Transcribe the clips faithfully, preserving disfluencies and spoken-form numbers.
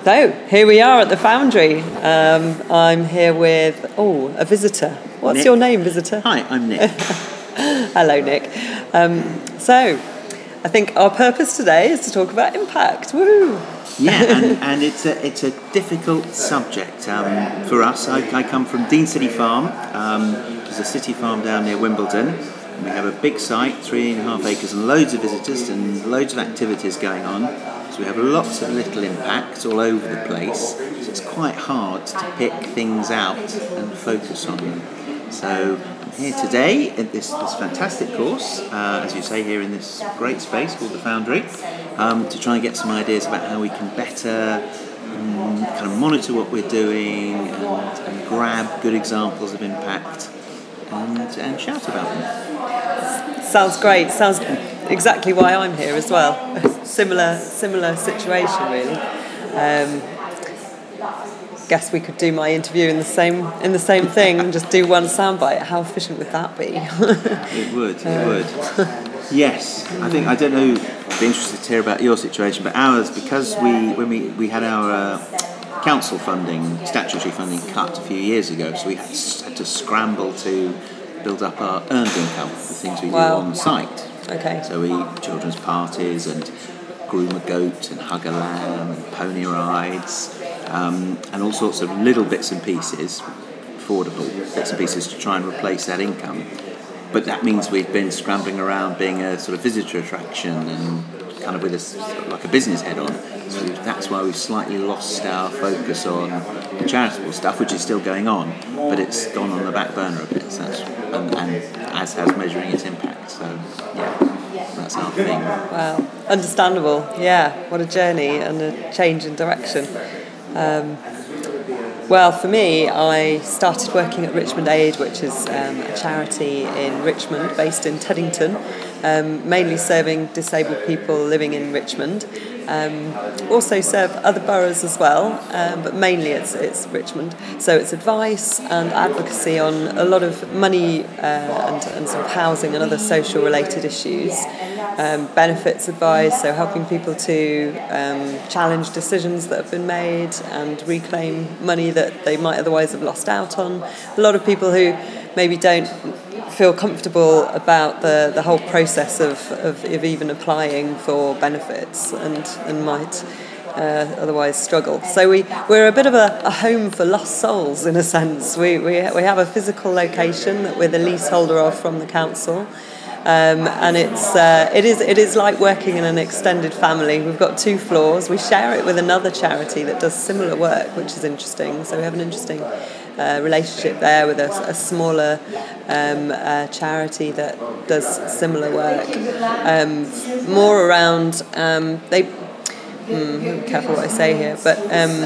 So, here we are at the Foundry. Um, I'm here with, oh, a visitor. What's Nick. your name, visitor? Hi, I'm Nick. Hello, Nick. Um, so, I think our purpose today is to talk about impact. Woo! Yeah, and, and it's a it's a difficult subject um, for us. I, I come from Dean City Farm, um, which is a city farm down near Wimbledon. And we have a big site, three and a half acres, and loads of visitors and loads of activities going on. So we have lots of little impacts all over the place. So it's quite hard to pick things out and focus on them. So I'm here today at this, this fantastic course, uh, as you say, here in this great space called the Foundry, um, to try and get some ideas about how we can better um, kind of monitor what we're doing and, and grab good examples of impact and, and shout about them. Sounds great. Sounds exactly why I'm here as well. Similar, similar situation really. Um, guess we could do my interview in the same in the same thing and just do one soundbite. How efficient would that be? It would. It uh, would. Yes, I think I don't know. I'd be interested to hear about your situation, but ours, because we when we we had our uh, council funding, statutory funding cut a few years ago, so we had to, had to scramble to build up our earned income, the things we wow. do on site. Okay. So we children's parties and groom a goat and hug a lamb and pony rides um, and all sorts of little bits and pieces, affordable bits and pieces to try and replace that income. But that means we've been scrambling around being a sort of visitor attraction and kind of with a, like a business head on. So that's why we've slightly lost our focus on the charitable stuff, which is still going on, but it's gone on the back burner a bit. So that's, and, and as has measuring its impact. So yeah, that's our thing. Wow, understandable. Yeah, what a journey and a change in direction. Um, well, for me, I started working at Richmond Aid, which is um, a charity in Richmond, based in Teddington, um, mainly serving disabled people living in Richmond. Um, also serve other boroughs as well, um, but mainly it's it's Richmond. So it's advice and advocacy on a lot of money uh, and, and sort of housing and other social related issues. Um, benefits advice, so helping people to um, challenge decisions that have been made and reclaim money that they might otherwise have lost out on. A lot of people who maybe don't feel comfortable about the, the whole process of, of, of even applying for benefits and, and might uh, otherwise struggle. So we, we're a bit of a, a home for lost souls in a sense. We, we, we have a physical location that we're the leaseholder of from the council. Um, and it's uh, it is it is like working in an extended family. We've got two floors. We share it with another charity that does similar work, which is interesting. So we have an interesting uh, relationship there with a, a smaller um, uh, charity that does similar work. Um, more around um, they. Hmm, be careful what I say here, but um,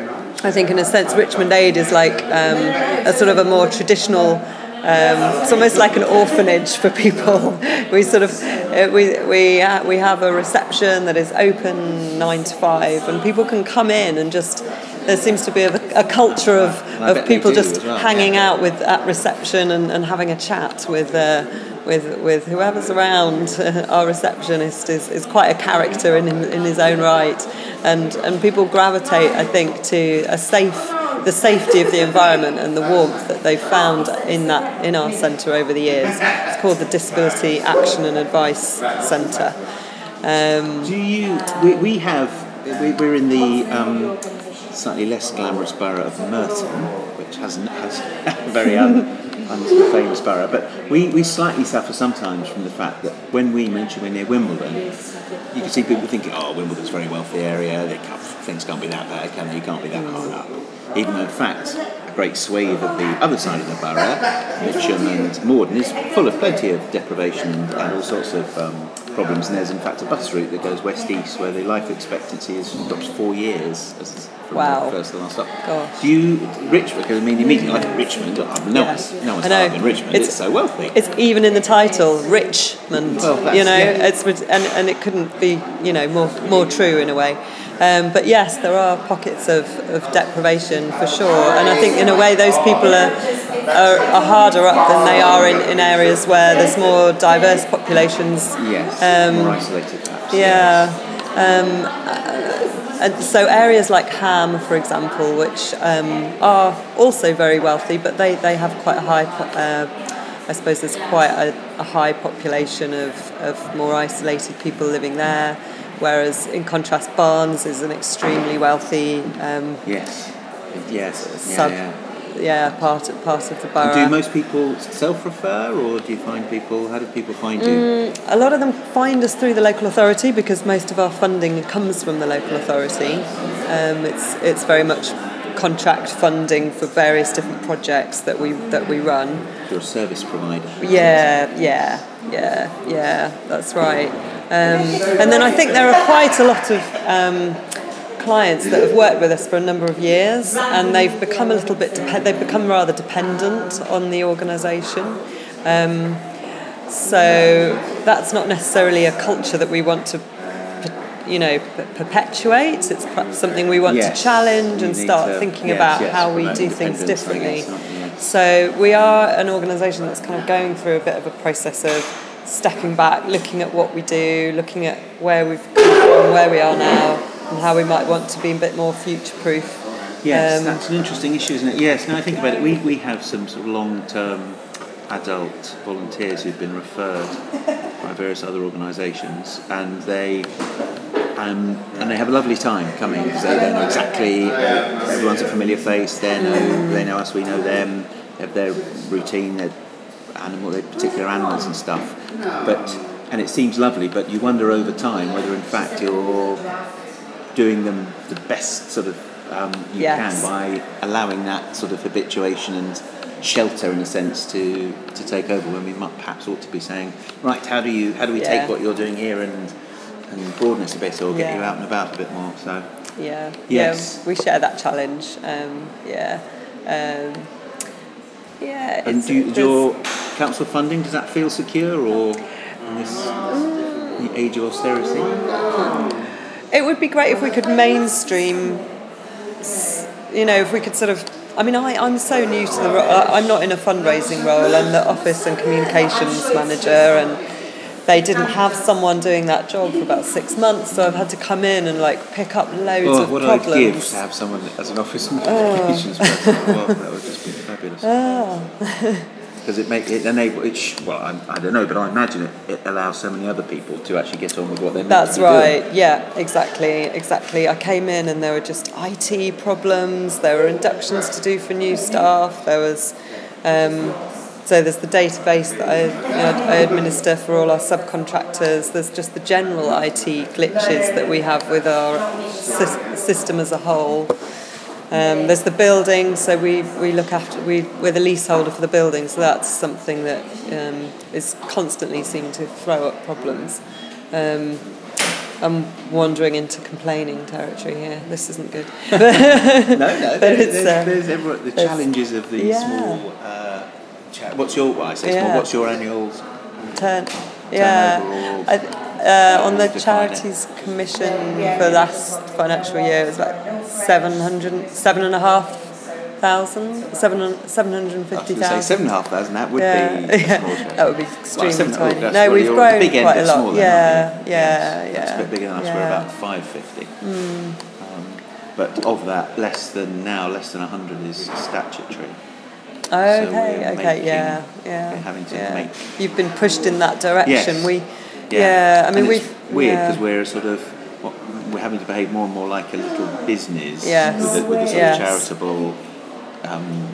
I think in a sense Richmond Aid is like um, a sort of a more traditional. Um, it's almost like an orphanage for people. We sort of uh, we we ha- we have a reception that is open nine to five, and people can come in and just. There seems to be a, a culture of, of people just well, hanging yeah. out with at reception and, and having a chat with uh, with with whoever's around. Our receptionist is, is quite a character in in his own right, and and people gravitate, I think, to a safe. the safety of the environment and the warmth that they've found in that in our centre over the years. It's called the Disability Action and Advice Centre. Um, Do you? We, we have. We, we're in the um, slightly less glamorous borough of Merton, which has has a very un, unfamous borough. But we, we slightly suffer sometimes from the fact that when we mention we're near Wimbledon, you can see people thinking, "Oh, Wimbledon's a very wealthy area. They can't, things can't be that bad, can they? You can't be that hard up." Even though, in fact, a great swathe of the other side of the borough, Mitcham and Morden, is full of plenty of deprivation and, and all sorts of um, problems. And there's, in fact, a bus route that goes west-east where the life expectancy is drops four years as from wow. the first to the last stop. Gosh. Do you, Richmond, because I mean, immediately, like Richmond, no, yeah. one's, no one's hard in Richmond, it's, it's so wealthy. It's even in the title, Richmond, well, you know, yeah. it's and, and it couldn't be, you know, more more true in a way. Um, but yes, there are pockets of, of deprivation for sure, and I think in a way those people are are, are harder up than they are in, in areas where there's more diverse populations. Yes, um, more isolated perhaps. Yeah, Um, uh, and so areas like Ham, for example, which um, are also very wealthy, but they, they have quite a high, uh, I suppose there's quite a, a high population of, of more isolated people living there, whereas in contrast Barnes is an extremely wealthy um, yes, yes, sub, yeah, yeah. yeah, part of, part of the borough. Do most people self-refer, or do you find people? How do people find you? Mm, a lot of them find us through the local authority because most of our funding comes from the local authority. Um, it's it's very much contract funding for various different projects that we that we run. You're a service provider. Yeah, yeah, yeah, yeah. That's right. Um, and then I think there are quite a lot of Um, clients that have worked with us for a number of years, and they've become a little bit dep- they've become rather dependent on the organisation. Um, so that's not necessarily a culture that we want to, you know, perpetuate. It's perhaps something we want yes. to challenge you and start to, thinking yes, about yes, how we do things differently. Guess, yeah. So we are an organisation that's kind of going through a bit of a process of stepping back, looking at what we do, looking at where we've come from, where we are now, and how we might want to be a bit more future-proof. Yes, um, that's an interesting issue, isn't it? Yes, now I think about it, we, we have some sort of long-term adult volunteers who've been referred by various other organisations, and they um, and they have a lovely time coming because they, they know exactly, uh, everyone's a familiar face, they know, they know us, we know them, they have their routine, their animal, their particular animals and stuff. But and it seems lovely, but you wonder over time whether in fact you're doing them the best sort of um, you yes. can by allowing that sort of habituation and shelter in a sense to, to take over, when we might perhaps ought to be saying, right, how do you how do we yeah. take what you're doing here and and broaden it a bit, or get yeah. you out and about a bit more? So yeah, yes, yeah, we share that challenge. Um, yeah, um, yeah. And do you, your council funding, does that feel secure, or in this um, the age of austerity? It would be great if we could mainstream, you know, if we could sort of, I mean, I, I'm so new to the role, I'm not in a fundraising role, I'm the office and communications manager, and they didn't have someone doing that job for about six months, so I've had to come in and like pick up loads oh, of what problems. What I'd give to have someone as an office and communications oh. person, well, that would just be fabulous. Oh. Because it make it enable it. Sh- well, I, I don't know, but I imagine it, it allows so many other people to actually get on with what they're. That's meant to be right. doing. Yeah, exactly, exactly. I came in and there were just I T problems. There were inductions to do for new staff. There was, um, so there's the database that I, you know, I administer for all our subcontractors. There's just the general I T glitches that we have with our sy- system as a whole. Um, there's the building, so we, we look after, we, we're the leaseholder for the building, so that's something that um, is constantly seeming to throw up problems. Um, I'm wandering into complaining territory here. This isn't good. no, no, but there's, it's, there's, uh, there's every, the challenges of the yeah. small. Uh, cha- what's your? Well, I say small. Yeah. What's your annual turn? Yeah. turnover? I, uh, on the Charities Commission for last financial year, it was like seven hundred, seven and a half thousand, seven, seven hundred and fifty thousand. I was going to say seven and a half thousand. That would yeah. be a yeah. small charity. That would be extremely well, tiny. Oh, no, we've grown big end quite a lot. Smaller, yeah, yeah, yes. yeah. That's a bit bigger than us. Yeah. We're about five fifty. Mm. Um, but of that, less than now, less than a hundred is statutory. Oh, okay, so okay, making, yeah, yeah. We're having to yeah. make. You've been pushed in that direction. Yes. We, yeah. yeah. I mean, and we. It's weird because yeah. we're sort of. We're having to behave more and more like a little business yes. with, a, with a sort yes. of charitable um,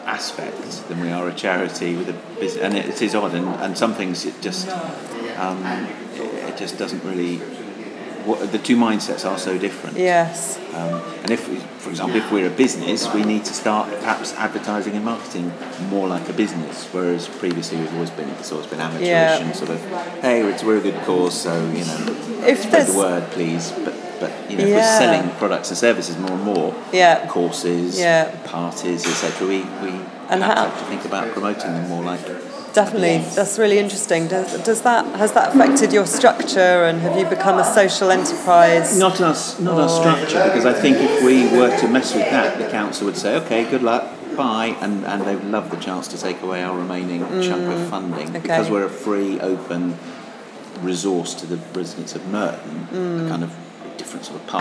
aspect than we are a charity with a business. And it, it is odd, and, and some things it just um, it just doesn't really. What, the two mindsets are so different. Yes. Um, and if, we, for example, if we're a business, we need to start perhaps advertising and marketing more like a business, whereas previously we've always been it's always been amateurish yeah. and sort of, hey, it's, we're a good cause, so you know, if spread the word, please. But but you know, yeah. if we're selling products and services more and more, yeah. courses, yeah. parties, et cetera, we we and perhaps how, have to think about promoting them more like. Definitely, that's really interesting. Does, does that has that affected your structure, and have you become a social enterprise? Not us, not our structure, because I think if we were to mess with that, the council would say, "Okay, good luck, bye," and and they would love the chance to take away our remaining mm, chunk of funding okay. because we're a free, open resource to the residents of Merton, mm. a kind of different sort of